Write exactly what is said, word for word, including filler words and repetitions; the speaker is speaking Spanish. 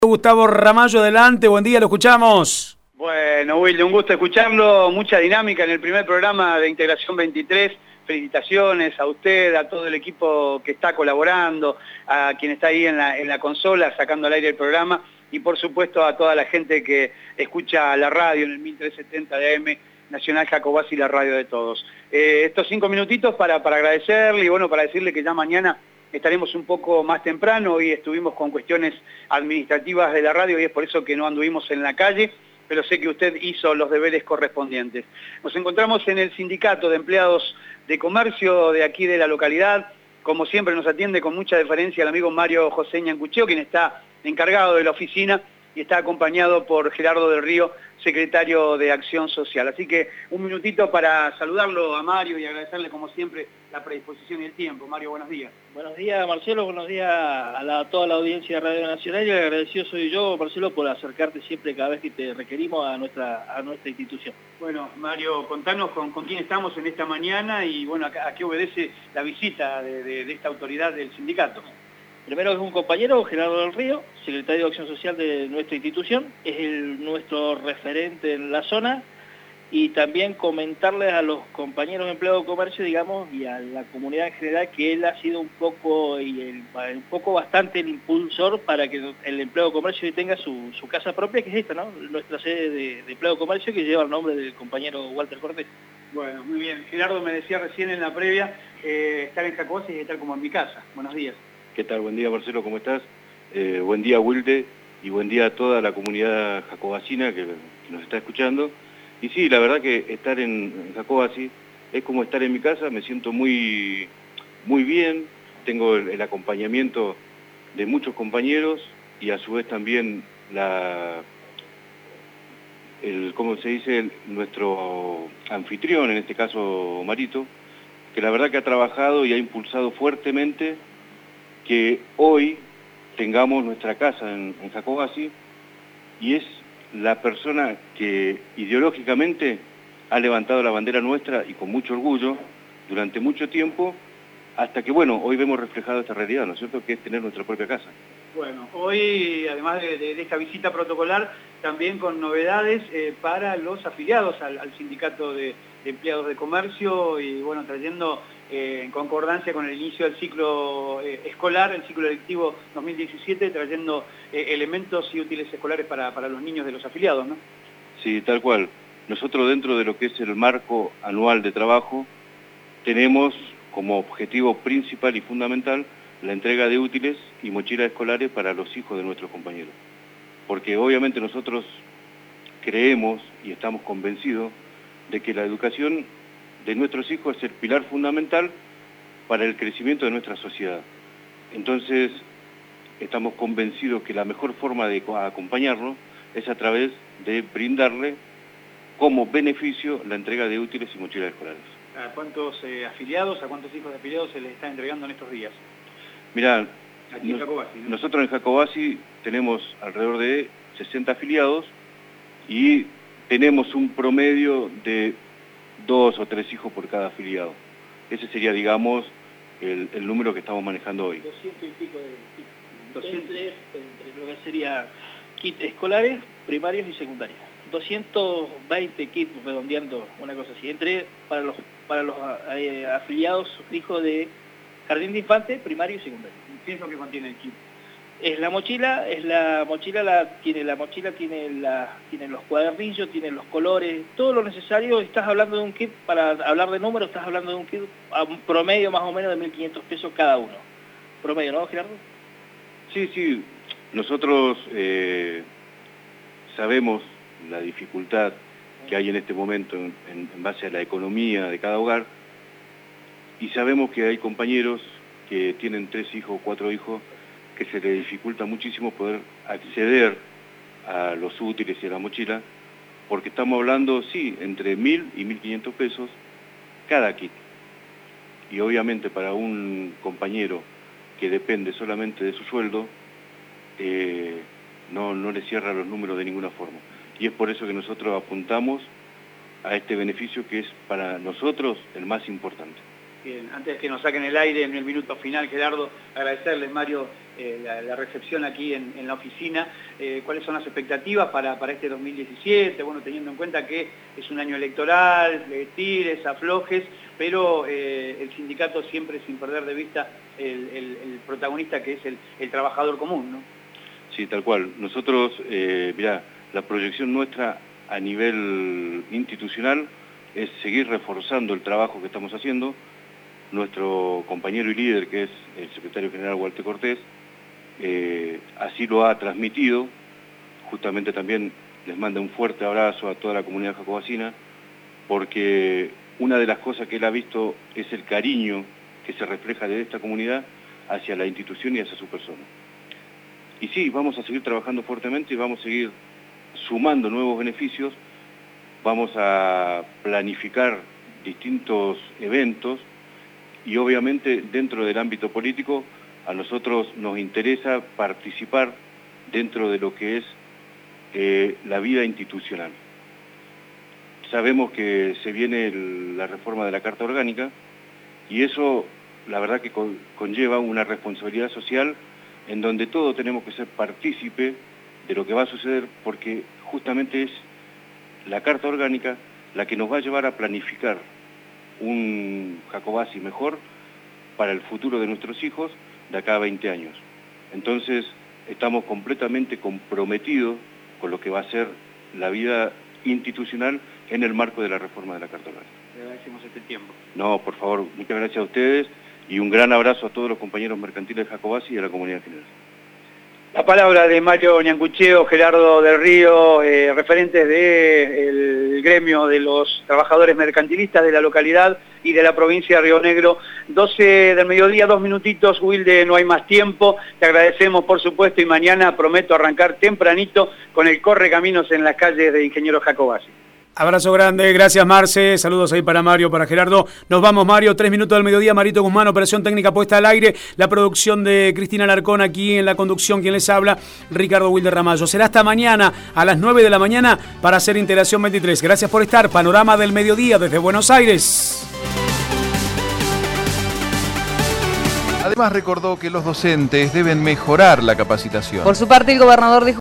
Gustavo Ramallo, adelante, buen día, lo escuchamos. Bueno, Wilde, un gusto escucharlo, mucha dinámica en el primer programa de Integración veintitrés, felicitaciones a usted, a todo el equipo que está colaborando, a quien está ahí en la, en la consola sacando al aire el programa y por supuesto a toda la gente que escucha la radio en el mil trescientos setenta de A M, Nacional Jacobasi, la radio de todos. Eh, estos cinco minutitos para, para agradecerle y bueno, para decirle que ya mañana estaremos un poco más temprano. Hoy estuvimos con cuestiones administrativas de la radio y es por eso que no anduvimos en la calle, pero sé que usted hizo los deberes correspondientes. Nos encontramos en el Sindicato de Empleados de Comercio de aquí de la localidad. Como siempre nos atiende con mucha deferencia el amigo Mario José Ñancucheo, quien está encargado de la oficina y está acompañado por Gerardo del Río, secretario de Acción Social. Así que un minutito para saludarlo a Mario y agradecerle como siempre la predisposición y el tiempo. Mario, buenos días. Buenos días, Marcelo, buenos días a, la, a toda la audiencia de Radio Nacional y el agradecido soy yo, Marcelo, por acercarte siempre cada vez que te requerimos a nuestra, a nuestra institución. Bueno, Mario, contanos con, con quién estamos en esta mañana y bueno, a, a qué obedece la visita de, de, de esta autoridad del sindicato. Primero es un compañero, Gerardo del Río, secretario de Acción Social de nuestra institución, es el, nuestro referente en la zona, y también comentarles a los compañeros de empleo de comercio, digamos, y a la comunidad en general, que él ha sido un poco, y el, un poco bastante el impulsor para que el empleo de comercio tenga su, su casa propia, que es esta, ¿no? Nuestra sede de, de empleo de comercio, que lleva el nombre del compañero Walter Cortés. Bueno, muy bien. Gerardo me decía recién en la previa, eh, estar en Jacobasi es estar como en mi casa. Buenos días. ¿Qué tal? Buen día, Marcelo, ¿cómo estás? Eh, buen día, Wilde, y buen día a toda la comunidad jacobacina que, que nos está escuchando. Y sí, la verdad que estar en, en Jacobasi es como estar en mi casa, me siento muy, muy bien, tengo el, el acompañamiento de muchos compañeros y a su vez también la, el, ¿cómo se dice? El, nuestro anfitrión, en este caso Marito, que la verdad que ha trabajado y ha impulsado fuertemente que hoy tengamos nuestra casa en, en Jacobasi, y es la persona que ideológicamente ha levantado la bandera nuestra y con mucho orgullo durante mucho tiempo, hasta que, bueno, hoy vemos reflejado esta realidad, ¿no es cierto?, que es tener nuestra propia casa. Bueno, hoy, además de, de, de esta visita protocolar, también con novedades eh, para los afiliados al, al Sindicato de, de Empleados de Comercio y, bueno, trayendo eh, en concordancia con el inicio del ciclo eh, escolar, el ciclo lectivo dos mil diecisiete, trayendo eh, elementos y útiles escolares para, para los niños de los afiliados, ¿no? Sí, tal cual. Nosotros, dentro de lo que es el marco anual de trabajo, tenemos como objetivo principal y fundamental la entrega de útiles y mochilas escolares para los hijos de nuestros compañeros. Porque obviamente nosotros creemos y estamos convencidos de que la educación de nuestros hijos es el pilar fundamental para el crecimiento de nuestra sociedad. Entonces, estamos convencidos que la mejor forma de acompañarlos es a través de brindarle como beneficio la entrega de útiles y mochilas escolares. ¿A cuántos eh, afiliados, a cuántos hijos de afiliados se les está entregando en estos días? Mirá, Aquí en Jacobasi, ¿no? Nosotros en Jacobasi tenemos alrededor de sesenta afiliados y tenemos un promedio de dos o tres hijos por cada afiliado. Ese sería, digamos, el, el número que estamos manejando hoy. doscientos y pico de kits. Entre, entre lo que sería kits escolares, primarios y secundarios. doscientos veinte kits, redondeando una cosa así, entre para los, para los eh, afiliados hijos de jardín de infantes, primario y secundario. ¿Qué es lo que contiene el kit? Es la mochila, es la mochila, la, tiene la mochila, tiene, la, tiene los cuadernillos, tiene los colores, todo lo necesario. Estás hablando de un kit, para hablar de números, estás hablando de un kit a un promedio más o menos de mil quinientos pesos cada uno. Promedio, ¿no, Gerardo? Sí, sí. Nosotros eh, sabemos la dificultad que hay en este momento en, en, en base a la economía de cada hogar, y sabemos que hay compañeros que tienen tres hijos o cuatro hijos que se les dificulta muchísimo poder acceder a los útiles y a la mochila, porque estamos hablando, sí, entre mil y mil quinientos pesos cada kit. Y obviamente para un compañero que depende solamente de su sueldo, eh, no, no le cierra los números de ninguna forma. Y es por eso que nosotros apuntamos a este beneficio que es para nosotros el más importante. Bien, antes que nos saquen el aire en el minuto final, Gerardo, agradecerles, Mario, eh, la, la recepción aquí en, en la oficina. Eh, ¿Cuáles son las expectativas para, para este dos mil diecisiete? Bueno, teniendo en cuenta que es un año electoral, eh, tires, aflojes, pero eh, el sindicato siempre sin perder de vista el, el, el protagonista que es el, el trabajador común, ¿no? Sí, tal cual. Nosotros, eh, mirá, la proyección nuestra a nivel institucional es seguir reforzando el trabajo que estamos haciendo. Nuestro compañero y líder, que es el secretario general Walter Cortés, eh, así lo ha transmitido. Justamente también les manda un fuerte abrazo a toda la comunidad jacobacina, porque una de las cosas que él ha visto es el cariño que se refleja de esta comunidad hacia la institución y hacia su persona. Y sí, vamos a seguir trabajando fuertemente y vamos a seguir sumando nuevos beneficios, vamos a planificar distintos eventos y obviamente dentro del ámbito político a nosotros nos interesa participar dentro de lo que es eh, la vida institucional. Sabemos que se viene el, la reforma de la Carta Orgánica y eso la verdad que con, conlleva una responsabilidad social en donde todos tenemos que ser partícipe de lo que va a suceder, porque justamente es la Carta Orgánica la que nos va a llevar a planificar un Jacobasi mejor para el futuro de nuestros hijos de acá a veinte años. Entonces, estamos completamente comprometidos con lo que va a ser la vida institucional en el marco de la reforma de la Carta Orgánica. Le agradecemos este tiempo. No, por favor, muchas gracias a ustedes y un gran abrazo a todos los compañeros mercantiles de Jacobasi y a la comunidad en general. La palabra de Mario Ñancucheo, Gerardo del Río, eh, referentes del gremio de los trabajadores mercantilistas de la localidad y de la provincia de Río Negro. doce del mediodía, dos minutitos, Wilde, no hay más tiempo. Te agradecemos, por supuesto, y mañana prometo arrancar tempranito con el Correcaminos en las calles de Ingeniero Jacobasi. Abrazo grande, gracias Marce, saludos ahí para Mario, para Gerardo. Nos vamos, Mario, tres minutos del mediodía, Marito Guzmán, operación técnica puesta al aire, la producción de Cristina Alarcón aquí en la conducción, quien les habla, Ricardo Wilder Ramallo. Será hasta mañana a las nueve de la mañana para hacer Integración veintitrés. Gracias por estar, Panorama del Mediodía desde Buenos Aires. Además recordó que los docentes deben mejorar la capacitación. Por su parte, el gobernador dijo